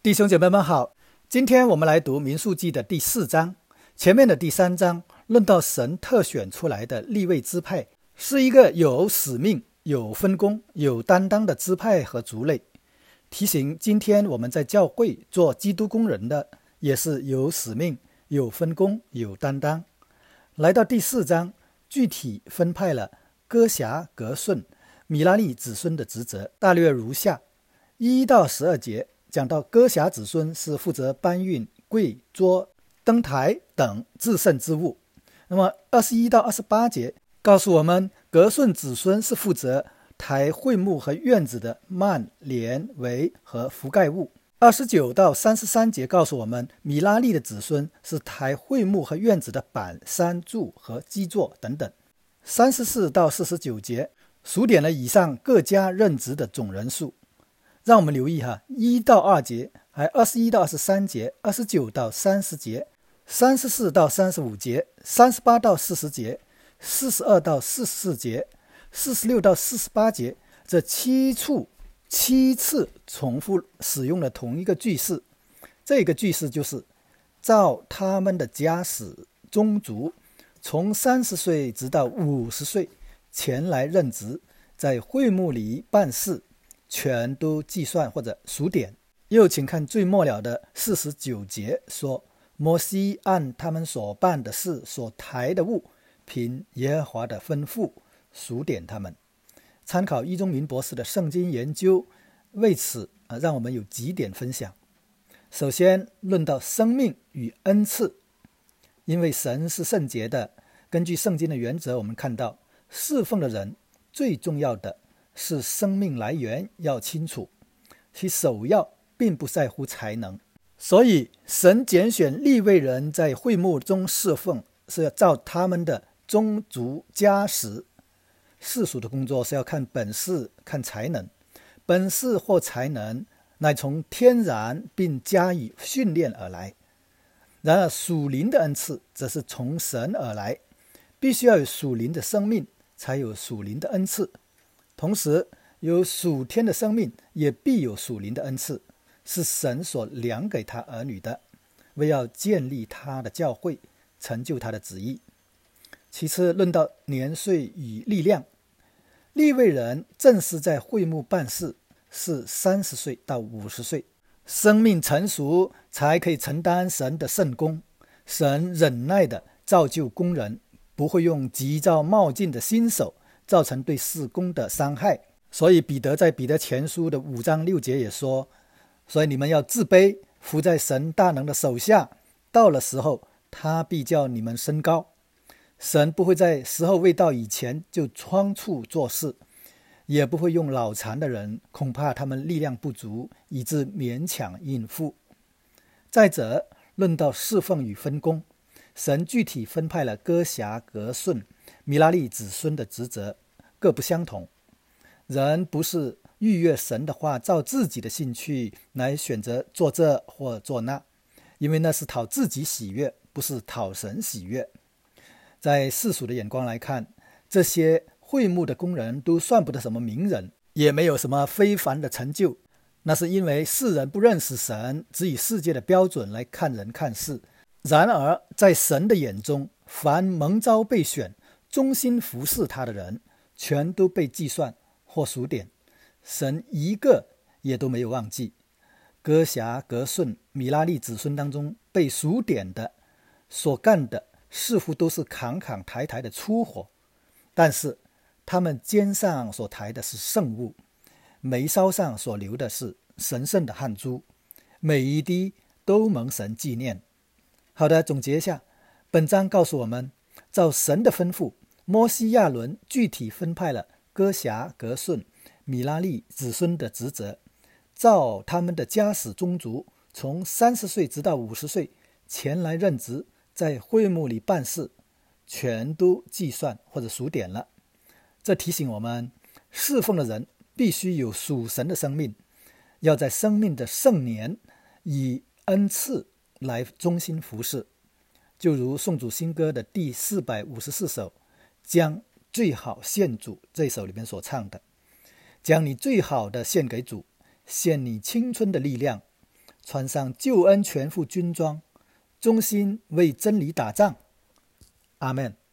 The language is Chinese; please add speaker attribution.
Speaker 1: 弟兄姐妹们好，今天我们来读民数记的第4章。前面的第3章论到神特选出来的利未支派是一个有使命、有分工、有担当的支派和族类，提醒今天我们在教会做基督工人的也是有使命、有分工、有担当。来到第4章，具体分派了哥辖、革顺、米拉利子孙的职责，大略如下：1到12节讲到哥辖子孙是负责搬运柜、桌、灯台等至圣之物。那么21到28节告诉我们，革顺子孙是负责抬会幕和院子的幔、帘、围和覆盖物。29到33节告诉我们，米拉利的子孙是抬会幕和院子的板、山柱和基座等等。34到49节数点了以上各家任职的总人数。让我们留意1到2节，还21到23节、29到30节、34到35节、38到40节、42到44节、46到48节，这7次重复使用了同一个句式。这个句式就是照他们的家史宗族，从30岁直到50岁前来任职，在会幕里办事，全都计算或者数点。又请看最末了的49节说，摩西按他们所办的事、所抬的物，凭耶和华的吩咐数点他们。参考易中明博士的圣经研究，为此让我们有几点分享。首先论到生命与恩赐，因为神是圣洁的，根据圣经的原则，我们看到侍奉的人最重要的是生命来源要清楚，其首要并不在乎才能。所以神拣选利未人在会幕中侍奉，是要照他们的宗族家史。世俗的工作是要看本事、看才能，本事或才能乃从天然并加以训练而来。然而属灵的恩赐则是从神而来，必须要有属灵的生命，才有属灵的恩赐。同时有属天的生命，也必有属灵的恩赐，是神所量给他儿女的，为要建立他的教会，成就他的旨意。其次论到年岁与力量，利未人正式在会幕办事是30岁到50岁，生命成熟才可以承担神的圣工。神忍耐的造就工人，不会用急躁冒进的新手造成对事工的伤害。所以彼得在彼得前书的5章6节也说，所以你们要自卑，伏在神大能的手下，到了时候他必叫你们升高。神不会在时候未到以前就仓促做事，也不会用脑残的人，恐怕他们力量不足，以致勉强应付。再者论到侍奉与分工，神具体分派了哥辖、革顺、米拉利子孙的职责，各不相同。人不是逾越神的话，照自己的兴趣来选择做这或做那，因为那是讨自己喜悦，不是讨神喜悦。在世俗的眼光来看，这些会幕的工人都算不得什么名人，也没有什么非凡的成就，那是因为世人不认识神，只以世界的标准来看人看事。然而在神的眼中，凡蒙召被选、忠心服侍他的人，全都被计算或数点，神一个也都没有忘记。哥辖、革顺、米拉利子孙当中被数点的所干的似乎都是扛扛抬抬的粗活，但是他们肩上所抬的是圣物，眉梢上所流的是神圣的汗珠，每一滴都蒙神纪念。好的，总结一下，本章告诉我们，照神的吩咐，摩西亚伦具体分派了哥辖、革顺、米拉利子孙的职责，照他们的家史宗族，从30岁直到50岁前来任职，在会幕里办事，全都计算或者数点了。这提醒我们，侍奉的人必须有属神的生命，要在生命的盛年以恩赐来忠心服侍。就如颂主新歌的第454首，将最好献主这首里面所唱的，将你最好的献给主，献你青春的力量， 穿上救恩全副军装，忠心为真理打仗。阿们。